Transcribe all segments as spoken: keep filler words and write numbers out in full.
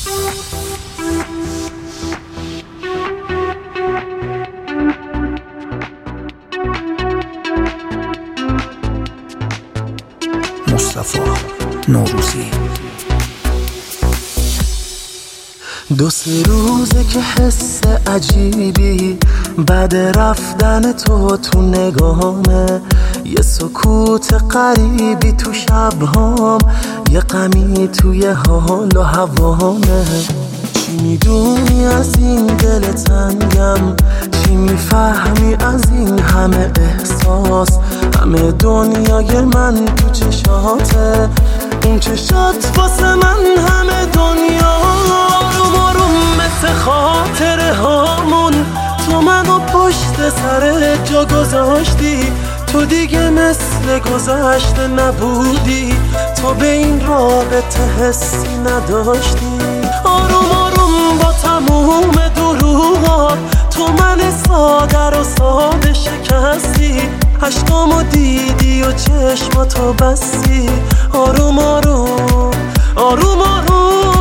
مصطفی نوروزی. دو سه روزه که حس عجیبی بعد رفتن تو تو نگاهمه، یه سکوت غریبی تو شبهام، یه غمی توی حال و هوامه. چی میدونی از این دل تنگم؟ چی میفهمی از این همه احساس؟ همه دنیای من تو چشاته، اون چشات واسه من همه دنیا. آروم آروم مثل خاطره هامون تو منو پشت سر جا گذاشتی، تو دیگه مثل گذشته نبودی، تو به این رابطه حسی نداشتی. آروم آروم با تموم دروغات تو من ساده رو ساده شکستی، عشقامو دیدی و چشماتو بستی. آروم آروم آروم آروم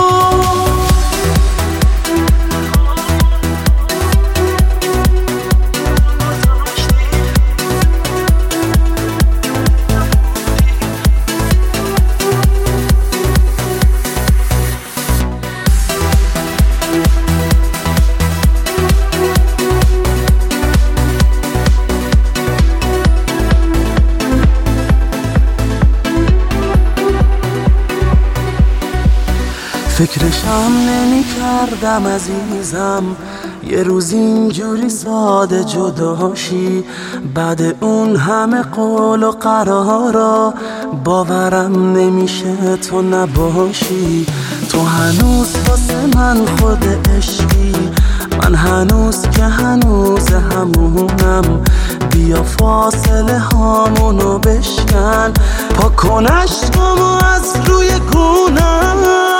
فکرشم نمی کردم عزیزم یه روز اینجوری ساده جداشی، بعد اون همه قول و قرارا باورم نمیشه تو نباشی. تو هنوز واسه من خود عشقی، من هنوز که هنوز همونم. بیا فاصله هامونو بشکن، پاک کن عشقامو از روی گونم.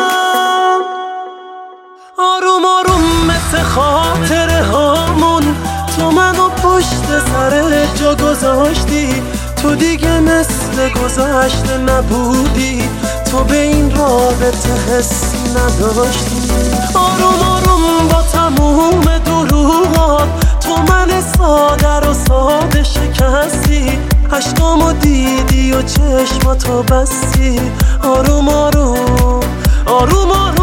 آروم آروم مثل خاطره هامون تو منو پشت سر جا گذاشتی، تو دیگه مثل گذشته نبودی، تو به این رابطه حسی نداشتی. آروم آروم با تموم دروغات تو من ساده رو ساده شکستی، عشقامو دیدی و چشماتو بستی. آروم آروم آروم آروم